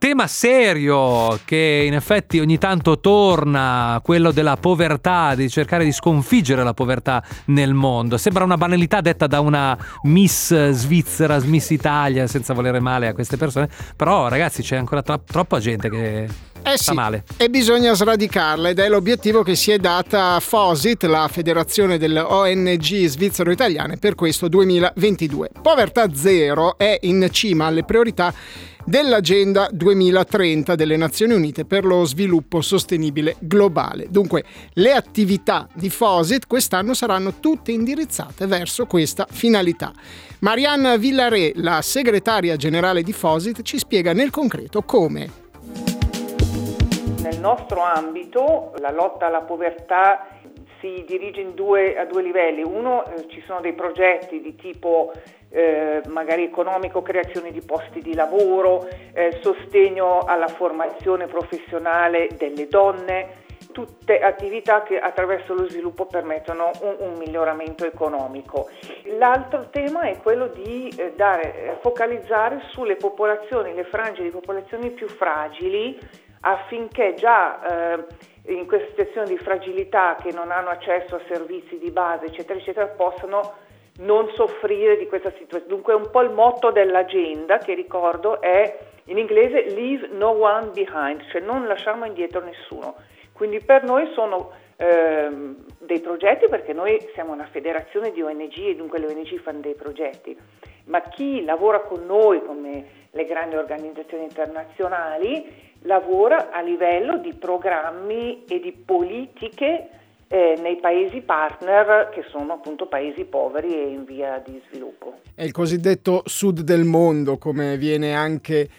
tema serio che in effetti ogni tanto torna, quello della povertà, di cercare di sconfiggere la povertà nel mondo. Sembra una banalità detta da una Miss Svizzera, Miss Italia, senza volere male a queste persone, però ragazzi c'è ancora troppa gente che sta male. E bisogna sradicarla, ed è l'obiettivo che si è data FOSIT, la federazione delle ONG svizzero-italiane, per questo 2022. Povertà zero è in cima alle priorità dell'Agenda 2030 delle Nazioni Unite per lo sviluppo sostenibile globale. Dunque, le attività di FOSIT quest'anno saranno tutte indirizzate verso questa finalità. Marianne Villaret, la segretaria generale di FOSIT, ci spiega nel concreto come. Nel nostro ambito la lotta alla povertà si dirige a due livelli. Uno, ci sono dei progetti di tipo magari economico, creazione di posti di lavoro, sostegno alla formazione professionale delle donne, tutte attività che attraverso lo sviluppo permettono un miglioramento economico. L'altro tema è quello di focalizzare sulle popolazioni, le frange di popolazioni più fragili, affinché già in questa situazione di fragilità, che non hanno accesso a servizi di base eccetera eccetera, possano non soffrire di questa situazione. Dunque un po' il motto dell'agenda, che ricordo è in inglese leave no one behind, cioè non lasciamo indietro nessuno. Quindi per noi sono dei progetti, perché noi siamo una federazione di ONG e dunque le ONG fanno dei progetti, ma chi lavora con noi, come le grandi organizzazioni internazionali, lavora a livello di programmi e di politiche nei paesi partner, che sono appunto paesi poveri e in via di sviluppo. È il cosiddetto sud del mondo, come viene anche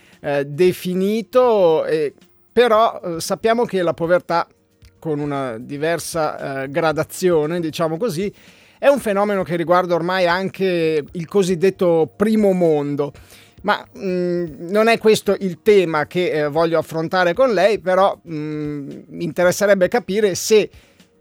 definito, però sappiamo che la povertà, con una diversa gradazione, diciamo così, è un fenomeno che riguarda ormai anche il cosiddetto primo mondo. Ma non è questo il tema che voglio affrontare con lei, però mi interesserebbe capire se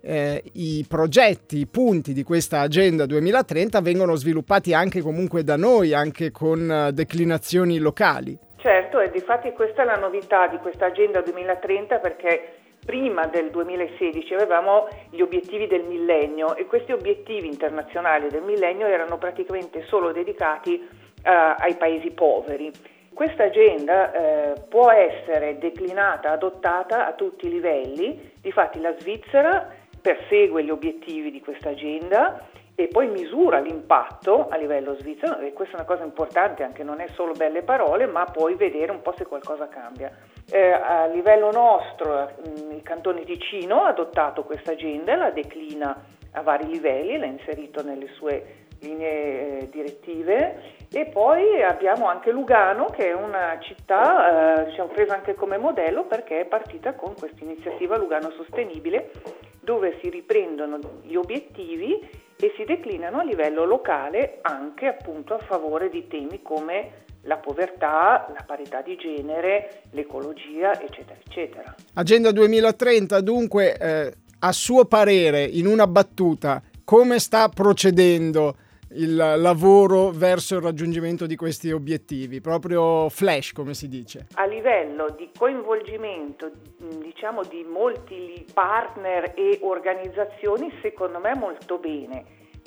i progetti, i punti di questa Agenda 2030 vengono sviluppati anche comunque da noi, anche con declinazioni locali. Certo, e difatti questa è la novità di questa Agenda 2030, perché prima del 2016 avevamo gli obiettivi del millennio, e questi obiettivi internazionali del millennio erano praticamente solo dedicati ai paesi poveri. Questa agenda può essere declinata, adottata a tutti i livelli. Difatti la Svizzera persegue gli obiettivi di questa agenda e poi misura l'impatto a livello svizzero, e questa è una cosa importante, anche non è solo belle parole, ma poi vedere un po' se qualcosa cambia. A livello nostro il Cantone Ticino ha adottato questa agenda, la declina a vari livelli, l'ha inserito nelle sue linee direttive, e poi abbiamo anche Lugano, che è una città presa anche come modello, perché è partita con questa iniziativa Lugano Sostenibile, dove si riprendono gli obiettivi e si declinano a livello locale, anche appunto a favore di temi come la povertà, la parità di genere, l'ecologia, eccetera, eccetera. Agenda 2030, dunque, a suo parere, in una battuta, come sta procedendo il lavoro verso il raggiungimento di questi obiettivi? Proprio flash, come si dice. A livello di coinvolgimento, diciamo, di molti partner e organizzazioni, secondo me molto bene,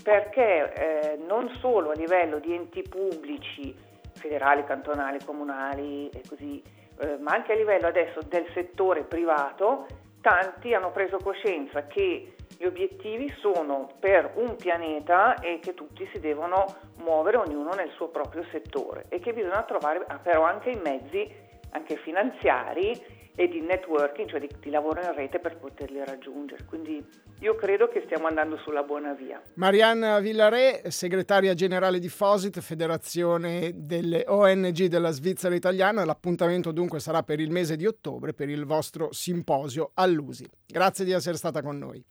perché non solo a livello di enti pubblici, federali, cantonali, comunali e così, ma anche a livello adesso del settore privato, tanti hanno preso coscienza che gli obiettivi sono per un pianeta e che tutti si devono muovere ognuno nel suo proprio settore, e che bisogna trovare però anche i mezzi, anche finanziari e di networking, cioè di lavoro in rete, per poterli raggiungere. Quindi io credo che stiamo andando sulla buona via. Marianne Villaret, segretaria generale di FOSIT, Federazione delle ONG della Svizzera Italiana. L'appuntamento dunque sarà per il mese di ottobre, per il vostro simposio all'USI. Grazie di essere stata con noi.